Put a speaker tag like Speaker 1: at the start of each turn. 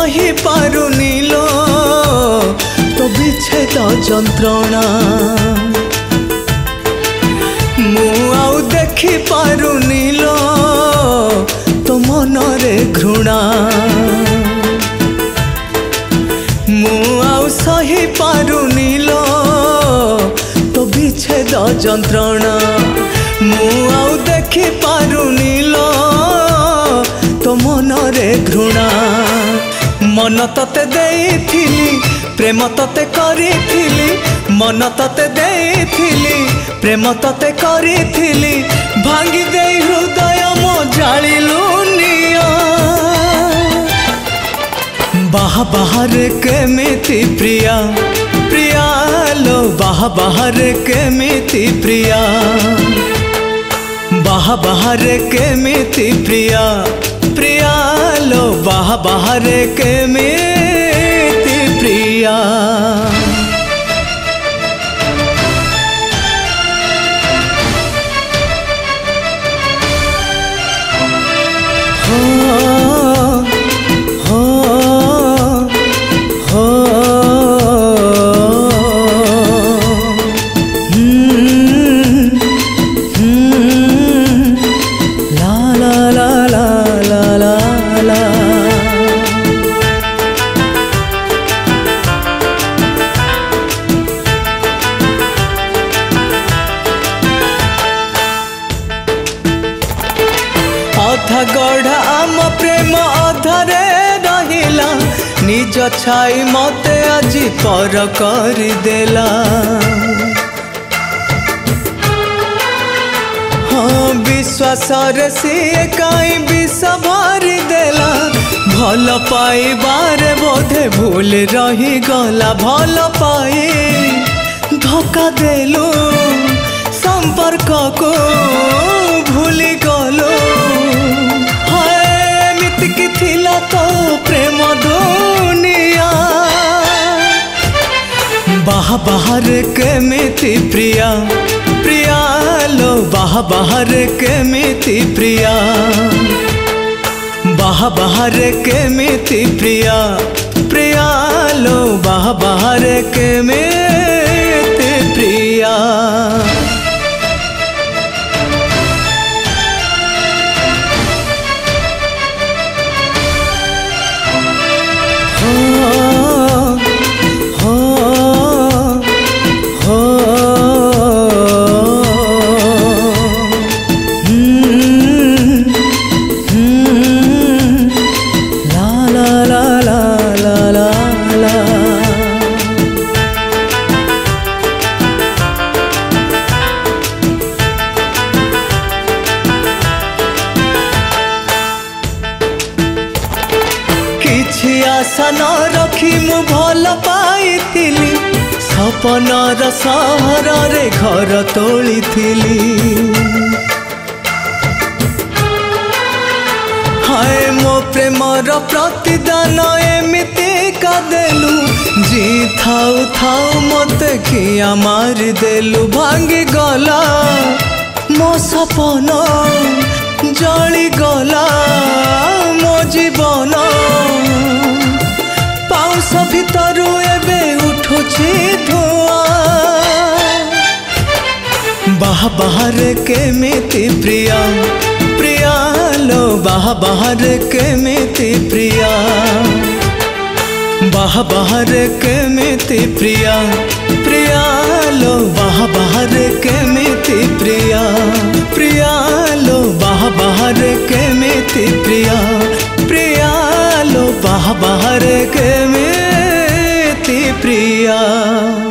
Speaker 1: सही पारुनी लो तो विच्छेद जंत्रणा मु आउ देखी पारुनी लो तो मनरे घृणा मु आउ सही पारुनी लो तो विच्छेद जंत्रणा मु आउ देखी पारुनी लो तो मनरे घृणा मन तते देइथिली प्रेम तते करिथिली मन तते देइथिली प्रेम तते करिथिली भांगी देई हृदय मो जालिलु निया बाहा बाहर केमिति प्रिया प्रिया लो बाहा बाहर केमिति प्रिया बाहा बाहर केमिति प्रिया प्रिया लो बाहा बाहर केमिति प्रिया अधा गढ़ा आम प्रेम अधरे रहिला निज छाई मते आज पर करदेला हाँ विश्वास रे सीए काई विष भरी देला भल पाइबार बोधे भूल रही गला भल पाई धोखा देलु संपर्क को भूली गलो की थिला तो प्रेम दुनिया बाहा बाहर केमिति प्रिया प्रिया लो बाहा बाहर केमिति प्रिया बाहा बाहर केमिति प्रिया प्रिया लो बाहा बाहर केमिति प्रिया आशा न रखी मु भल पाइथिली सपनर सहर रे घर तोलिथिली हाय मो प्रेमर प्रतिदान एमिति का देलु जी थाउ थाउ मते खिया मारी देलु भांगी गला मो सपन जली गला मो जीवन पाउस भितरु एबे उठुछि धुआं बाहा बाहर केमिति प्रिया प्रिया लो बाहा बाहर केमिति प्रिया बाहा बाहर केमिति प्रिया प्रिया लो बाहा बाहर केमिति प्रिया प्रिया लो बाहा बाहर केमिति प्रिया प्रिया लो बाहा बाहर केमिति प्रिया।